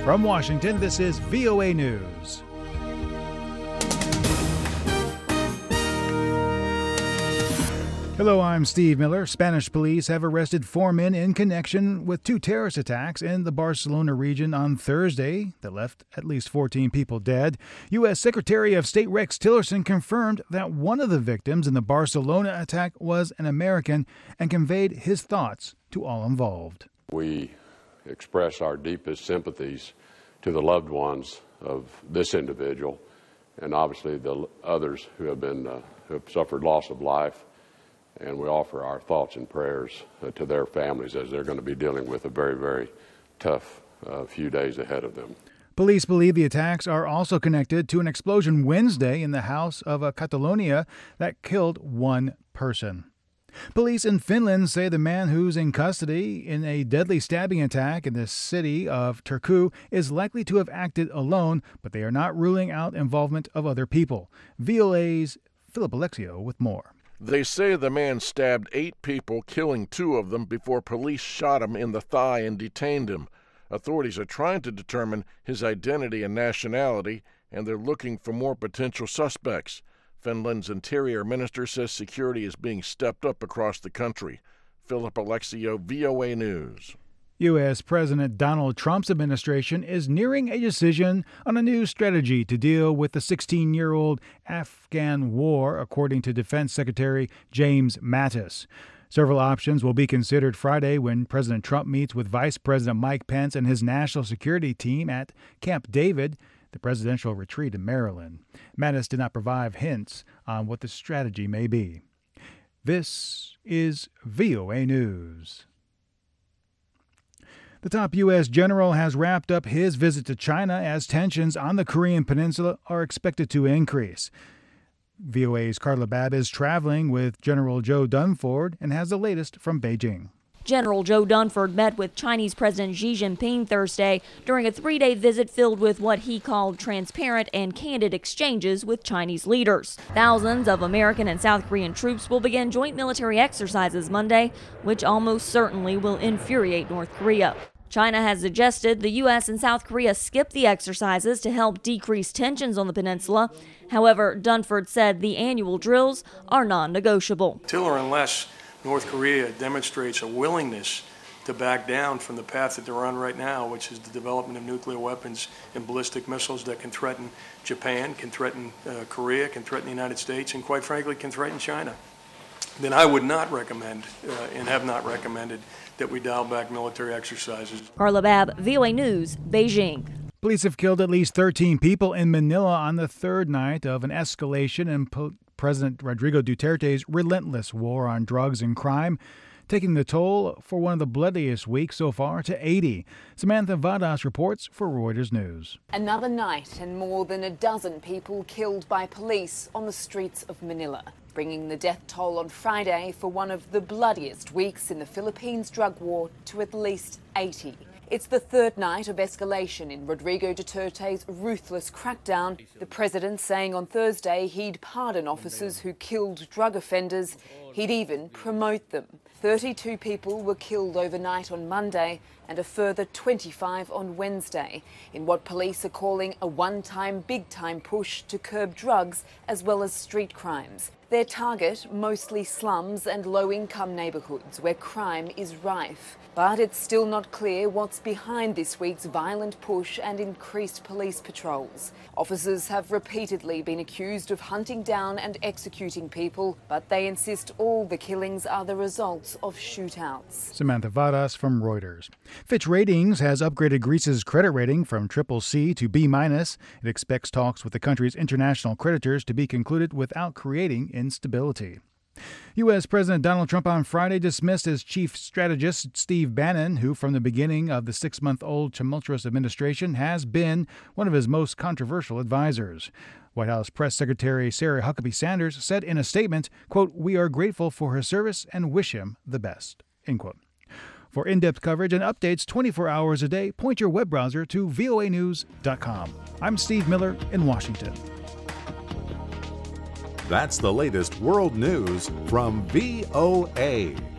From Washington, this is VOA News. Hello, I'm Steve Miller. Spanish police have arrested 4 men in connection with 2 terrorist attacks in the Barcelona region on Thursday that left at least 14 people dead. U.S. Secretary of State Rex Tillerson confirmed that one of the victims in the Barcelona attack was an American and conveyed his thoughts to all involved. We express our deepest sympathies to the loved ones of this individual and obviously the others who have suffered loss of life. And we offer our thoughts and prayers to their families as they're going to be dealing with a very, very tough few days ahead of them. Police believe the attacks are also connected to an explosion Wednesday in the house of Catalonia that killed 1 person. Police in Finland say the man who's in custody in a deadly stabbing attack in the city of Turku is likely to have acted alone, but they are not ruling out involvement of other people. VOA's Philip Alexio with more. They say the man stabbed 8 people, killing 2 of them before police shot him in the thigh and detained him. Authorities are trying to determine his identity and nationality, and they're looking for more potential suspects. Finland's interior minister says security is being stepped up across the country. Philip Alexio, VOA News. U.S. President Donald Trump's administration is nearing a decision on a new strategy to deal with the 16-year-old Afghan war, according to Defense Secretary James Mattis. Several options will be considered Friday when President Trump meets with Vice President Mike Pence and his national security team at Camp David, the presidential retreat in Maryland. Mattis did not provide hints on what the strategy may be. This is VOA News. The top U.S. general has wrapped up his visit to China as tensions on the Korean peninsula are expected to increase. VOA's Carla Babb is traveling with General Joe Dunford and has the latest from Beijing. General Joe Dunford met with Chinese President Xi Jinping Thursday during a 3-day visit filled with what he called transparent and candid exchanges with Chinese leaders. Thousands of American and South Korean troops will begin joint military exercises Monday, which almost certainly will infuriate North Korea. China has suggested the U.S. and South Korea skip the exercises to help decrease tensions on the peninsula. However, Dunford said the annual drills are non-negotiable. Till or unless North Korea demonstrates a willingness to back down from the path that they're on right now, which is the development of nuclear weapons and ballistic missiles that can threaten Japan, can threaten Korea, can threaten the United States, and quite frankly can threaten China, then I would not recommend and have not recommended that we dial back military exercises. Carla Babb, VOA News, Beijing. Police have killed at least 13 people in Manila on the 3rd night of an escalation in President Rodrigo Duterte's relentless war on drugs and crime, taking the toll for one of the bloodiest weeks so far to 80. Samantha Vadas reports for Reuters News. Another night and more than a dozen people killed by police on the streets of Manila, bringing the death toll on Friday for one of the bloodiest weeks in the Philippines drug war to at least 80. It's the 3rd night of escalation in Rodrigo Duterte's ruthless crackdown, the president saying on Thursday he'd pardon officers who killed drug offenders, he'd even promote them. 32 people were killed overnight on Monday and a further 25 on Wednesday in what police are calling a one-time, big-time push to curb drugs as well as street crimes. Their target, mostly slums and low-income neighbourhoods where crime is rife. But it's still not clear what's behind this week's violent push and increased police patrols. Officers have repeatedly been accused of hunting down and executing people, but they insist all the killings are the results of shootouts. Samantha Vadas from Reuters. Fitch Ratings has upgraded Greece's credit rating from CCC to B-. It expects talks with the country's international creditors to be concluded without creating instability. U.S. President Donald Trump on Friday dismissed his chief strategist, Steve Bannon, who from the beginning of the 6-month-old tumultuous administration has been one of his most controversial advisors. White House Press Secretary Sarah Huckabee Sanders said in a statement, quote, "We are grateful for his service and wish him the best," end quote. For in-depth coverage and updates 24 hours a day, point your web browser to voanews.com. I'm Steve Miller in Washington. That's the latest world news from VOA.